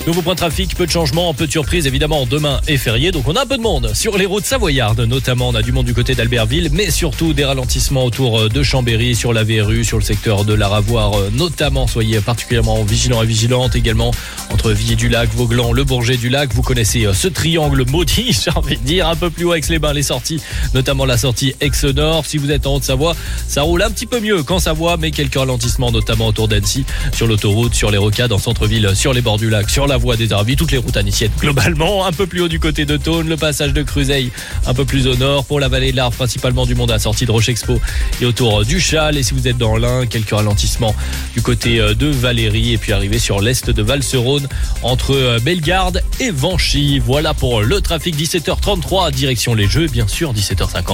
Nouveau point de trafic, peu de changements, peu de surprises. Évidemment, demain est férié, donc on a un peu de monde sur les routes savoyardes. Notamment, on a du monde du côté d'Albertville, mais surtout des ralentissements autour de Chambéry, sur la VRU, sur le secteur de la Ravoire. Notamment, soyez particulièrement vigilants et vigilantes. Également, entre Villiers-du-Lac, Vauglan, le Bourget-du-Lac. Vous connaissez ce triangle maudit, j'ai envie de dire. Un peu plus haut Aix-les-Bains, les sorties, notamment la sortie Aix-Nord. Si vous êtes en Haute-Savoie, ça roule un petit peu mieux qu'en Savoie, mais quelques ralentissements, notamment autour d'Annecy, sur l'autoroute, sur les rocades, en centre-ville, sur les bords du lac, sur la voie des Arvis, toutes les routes aniciennes globalement. Un peu plus haut du côté de Thônes, le passage de Cruzeil un peu plus au nord. Pour la vallée de l'Arve, principalement du monde à la sortie de Rochexpo et autour du Châle. Et si vous êtes dans l'Ain, quelques ralentissements du côté de Valérie, et puis arriver sur l'est de Val-Serone entre Bellegarde et Vanchy. Voilà pour le trafic. 17h33, direction les Jeux, bien sûr, 17h50.